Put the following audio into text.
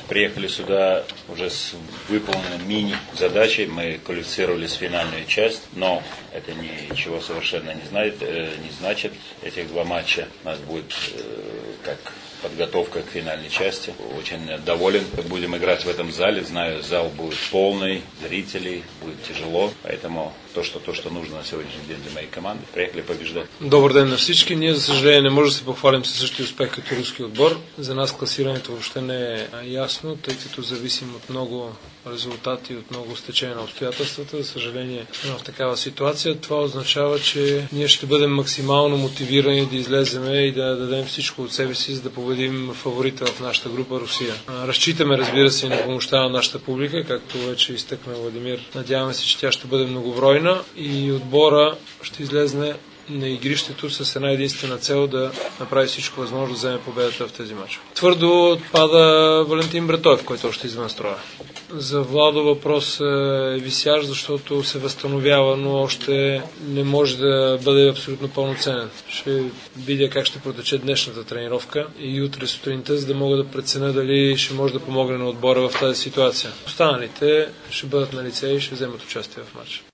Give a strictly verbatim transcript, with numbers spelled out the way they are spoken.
приехали сюда уже с выполненной мини-задачей. Мы квалифицировались в финальную часть, но это ничего совершенно не, знает, не значит. Этих два матча у нас будет как подготовка к финальной части. Очень доволен. Будем играть в этом зале. Знаю, зал будет полный, зрителей, будет тяжело. Поэтому то, что, то, что нужно на сегодняшний день для моей команды. Приехали побеждать. Добър ден на всички. Ние, за съжаление, не може да се похвалим със същия успех като руски отбор. За нас класирането въобще не е ясно, тъй като зависим от много резултати, от много стечение на обстоятелствата. За съжаление, в такава ситуация това означава, че ние ще бъдем максимално мотивирани да излеземе и да дадем всичко от себе си, за да победим фаворита в нашата група Русия. Разчитаме, разбира се, на помощта на нашата публика, както вече изтъкна Владимир. Надяваме се, че тя ще бъде многобройна и отбора ще излезне на игрището с една единствена цел да направи всичко възможно да вземе победата в тези мачове. Твърдо отпада Валентин Братоев, който още извън строя. За Владо въпрос е висящ, защото се възстановява, но още не може да бъде абсолютно пълноценен. Ще видя как ще протече днешната тренировка и утре сутринта, за да мога да преценя дали ще може да помогне на отбора в тази ситуация. Останалите ще бъдат на лице и ще вземат участие в матча.